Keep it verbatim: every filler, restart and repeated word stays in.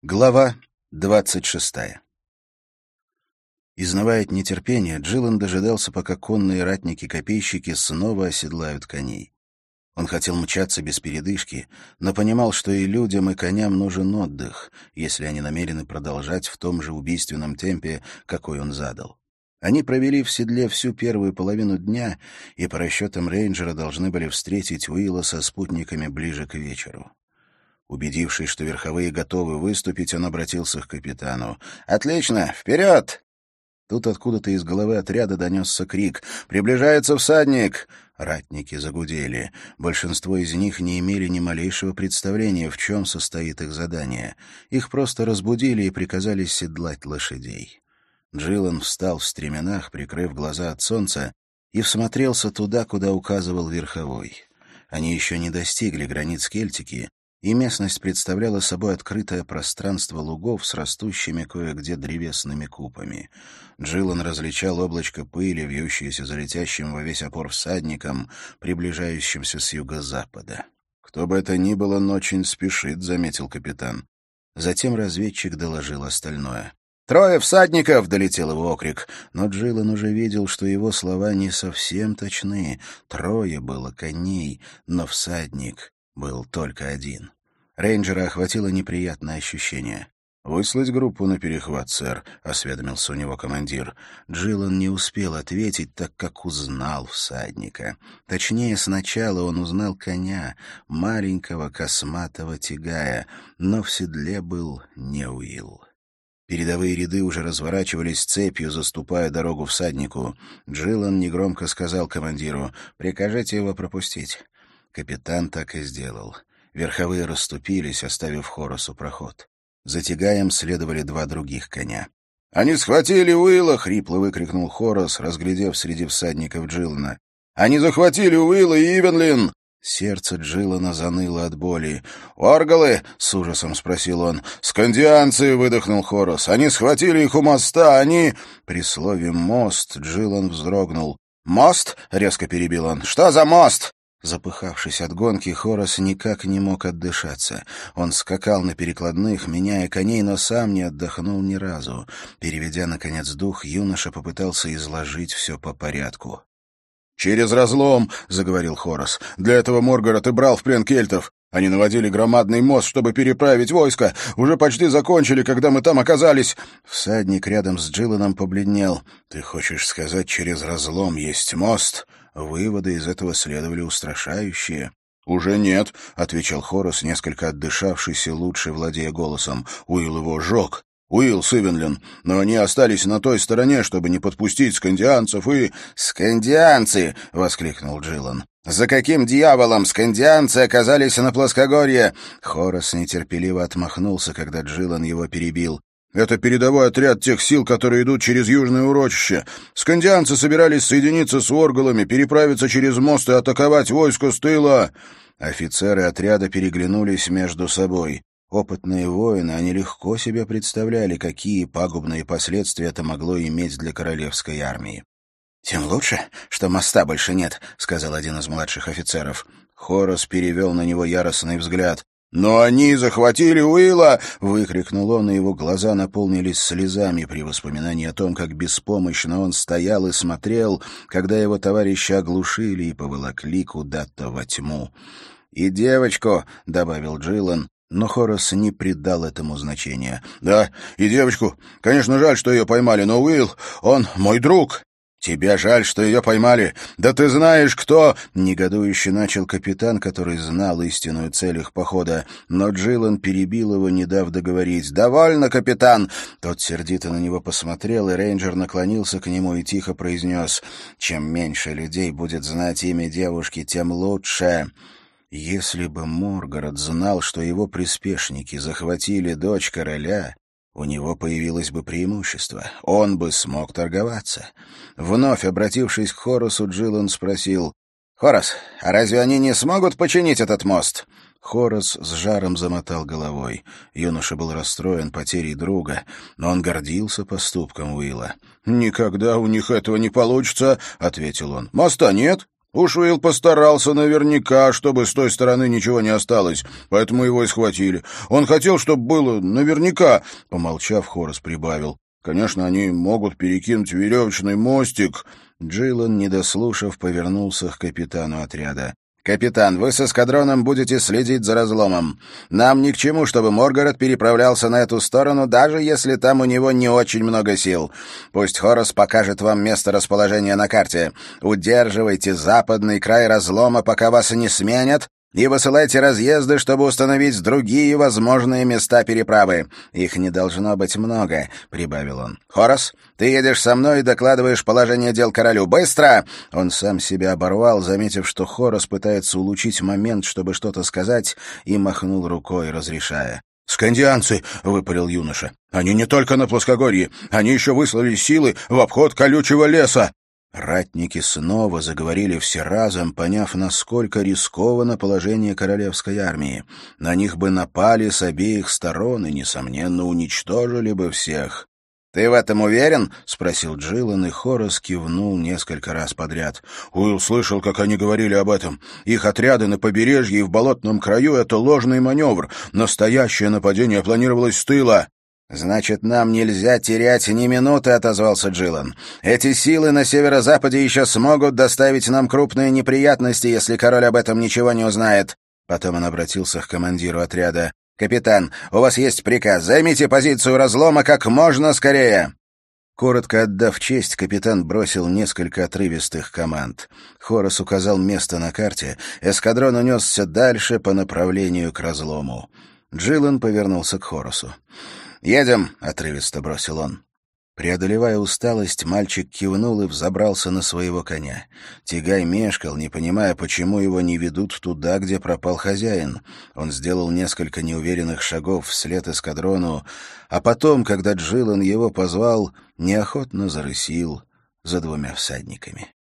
Глава двадцать шестая. Изнывая от нетерпения, Джилан дожидался, пока конные ратники-копейщики снова оседлают коней. Он хотел мчаться без передышки, но понимал, что и людям, и коням нужен отдых, если они намерены продолжать в том же убийственном темпе, какой он задал. Они провели в седле всю первую половину дня, и по расчетам рейнджера должны были встретить Уилла со спутниками ближе к вечеру. Убедившись, что верховые готовы выступить, он обратился к капитану. «Отлично! Вперед!» Тут откуда-то из головы отряда донесся крик. «Приближается всадник!» Ратники загудели. Большинство из них не имели ни малейшего представления, в чем состоит их задание. Их просто разбудили и приказали седлать лошадей. Джилан встал в стременах, прикрыв глаза от солнца, и всмотрелся туда, куда указывал верховой. Они еще не достигли границ Кельтики, и местность представляла собой открытое пространство лугов с растущими кое-где древесными купами. Джилан различал облачко пыли, вьющееся за летящим во весь опор всадником, приближающимся с юго-запада. «Кто бы это ни было, но очень спешит», — заметил капитан. Затем разведчик доложил остальное. «Трое всадников!» — долетел его окрик. Но Джилан уже видел, что его слова не совсем точны. Трое было коней, но всадник был только один. Рейнджера охватило неприятное ощущение. «Выслать группу на перехват, сэр», — осведомился у него командир. Джилан не успел ответить, так как узнал всадника. Точнее, сначала он узнал коня, маленького косматого тягая, но в седле был не Уилл. Передовые ряды уже разворачивались цепью, заступая дорогу всаднику. Джилан негромко сказал командиру: «Прикажите его пропустить». Капитан так и сделал. Верховые расступились, оставив Хорасу проход. За тягаем следовали два других коня. «Они схватили Уилла!» — хрипло выкрикнул Хорас, разглядев среди всадников Джилана. «Они захватили Уилла и Ивенлин!» Сердце Джилана заныло от боли. «Орголы?» — с ужасом спросил он. «Скандианцы!» — выдохнул Хорас. «Они схватили их у моста, они...» При слове «мост» Джилан вздрогнул. «Мост?» — резко перебил он. «Что за мост?» Запыхавшись от гонки, Хорас никак не мог отдышаться. Он скакал на перекладных, меняя коней, но сам не отдохнул ни разу. Переведя, наконец, дух, юноша попытался изложить все по порядку. «Через разлом», — заговорил Хорас. «Для этого Моргород и брал в плен кельтов. Они наводили громадный мост, чтобы переправить войско. Уже почти закончили, когда мы там оказались». Всадник рядом с Джиланом побледнел. «Ты хочешь сказать, через разлом есть мост?» Выводы из этого следовали устрашающие. «Уже нет», — отвечал Хорас, несколько отдышавшись и лучше владея голосом. «Уилл его сжег. Уилл с Ивенлин. Но они остались на той стороне, чтобы не подпустить скандианцев и...» «Скандианцы!» — воскликнул Джилан. «За каким дьяволом скандианцы оказались на плоскогорье?» Хорас нетерпеливо отмахнулся, когда Джилан его перебил. «Это передовой отряд тех сил, которые идут через Южное урочище. Скандианцы собирались соединиться с орголами, переправиться через мост и атаковать войско с тыла». Офицеры отряда переглянулись между собой. Опытные воины, они легко себе представляли, какие пагубные последствия это могло иметь для королевской армии. «Тем лучше, что моста больше нет», — сказал один из младших офицеров. Хорас перевел на него яростный взгляд. «Но они захватили Уилла!» — выкрикнул он, и его глаза наполнились слезами при воспоминании о том, как беспомощно он стоял и смотрел, когда его товарищи оглушили и поволокли куда-то во тьму. «И девочку!» — добавил Джилан, но Хорас не придал этому значения. «Да, и девочку. Конечно, жаль, что ее поймали, но Уилл, он мой друг!» «Тебе жаль, что ее поймали? Да ты знаешь, кто...» Негодующе начал капитан, который знал истинную цель их похода. Но Джилан перебил его, не дав договорить. «Довольно, капитан!» Тот сердито на него посмотрел, и рейнджер наклонился к нему и тихо произнес: «Чем меньше людей будет знать имя девушки, тем лучше». Если бы Моргород знал, что его приспешники захватили дочь короля, у него появилось бы преимущество. Он бы смог торговаться. Вновь обратившись к Хорасу, Джилан спросил: «Хорас, а разве они не смогут починить этот мост?» Хорас с жаром замотал головой. Юноша был расстроен потерей друга, но он гордился поступком Уилла. «Никогда у них этого не получится», — ответил он. «Моста нет, Уж Уилл постарался наверняка, чтобы с той стороны ничего не осталось, поэтому его и схватили. Он хотел, чтобы было наверняка, — помолчав, Хорас прибавил. Конечно, они могут перекинуть веревочный мостик. Джилан, не дослушав, повернулся к капитану отряда. «Капитан, вы с эскадроном будете следить за разломом. Нам ни к чему, чтобы Моргарет переправлялся на эту сторону, даже если там у него не очень много сил. Пусть Хорас покажет вам место расположения на карте. Удерживайте западный край разлома, пока вас не сменят, и высылайте разъезды, чтобы установить другие возможные места переправы. Их не должно быть много», — прибавил он. «Хорас, ты едешь со мной и докладываешь положение дел королю. Быстро!» Он сам себя оборвал, заметив, что Хорас пытается улучшить момент, чтобы что-то сказать, и махнул рукой, разрешая. «Скандианцы!» — выпалил юноша. «Они не только на плоскогорье, они еще выслали силы в обход колючего леса!» Ратники снова заговорили все разом, поняв, насколько рискованно положение королевской армии. На них бы напали с обеих сторон и, несомненно, уничтожили бы всех. «Ты в этом уверен?» — спросил Джилан, и Хорас кивнул несколько раз подряд. Уилл слышал, как они говорили об этом. Их отряды на побережье и в болотном краю — это ложный маневр. Настоящее нападение планировалось с тыла. «Значит, нам нельзя терять ни минуты», — отозвался Джилан. «Эти силы на северо-западе еще смогут доставить нам крупные неприятности, если король об этом ничего не узнает». Потом он обратился к командиру отряда. «Капитан, у вас есть приказ. Займите позицию разлома как можно скорее». Коротко отдав честь, капитан бросил несколько отрывистых команд. Хорас указал место на карте. Эскадрон унесся дальше по направлению к разлому. Джилан повернулся к Хорасу. «Едем», — отрывисто бросил он. Преодолевая усталость, мальчик кивнул и взобрался на своего коня. Тягай мешкал, не понимая, почему его не ведут туда, где пропал хозяин. Он сделал несколько неуверенных шагов вслед эскадрону, а потом, когда Джилан его позвал, неохотно зарысил за двумя всадниками.